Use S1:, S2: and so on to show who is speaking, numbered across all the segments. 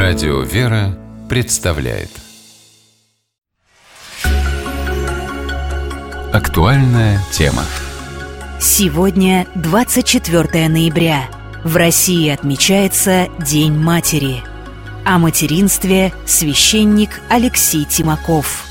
S1: Радио «Вера» представляет актуальная тема.
S2: Сегодня 24 ноября. В России отмечается День матери. О материнстве священник Алексей Тимаков.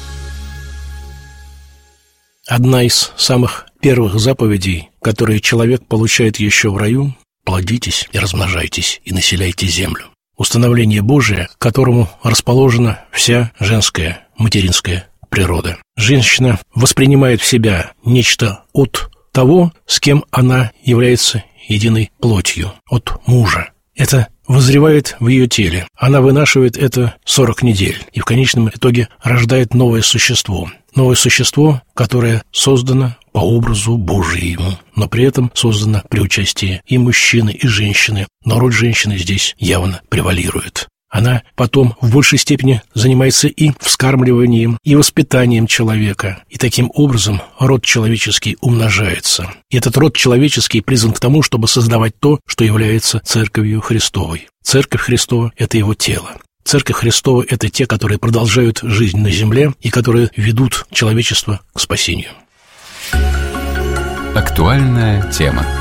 S3: Одна из самых первых заповедей, которые человек получает еще в раю: плодитесь и размножайтесь и населяйте землю. Установление Божие, к которому расположена вся женская, материнская природа. Женщина воспринимает в себя нечто от того, с кем она является единой плотью, от мужа. Это вызревает в ее теле. Она вынашивает это 40 недель и в конечном итоге рождает новое существо. Новое существо, которое создано по образу Божьему, но при этом создано при участии и мужчины, и женщины. Но роль женщины здесь явно превалирует. Она потом в большей степени занимается и вскармливанием, и воспитанием человека. И таким образом род человеческий умножается. И этот род человеческий призван к тому, чтобы создавать то, что является Церковью Христовой. Церковь Христова – это Его тело. Церковь Христова – это те, которые продолжают жизнь на земле и которые ведут человечество к спасению.
S1: Актуальная тема.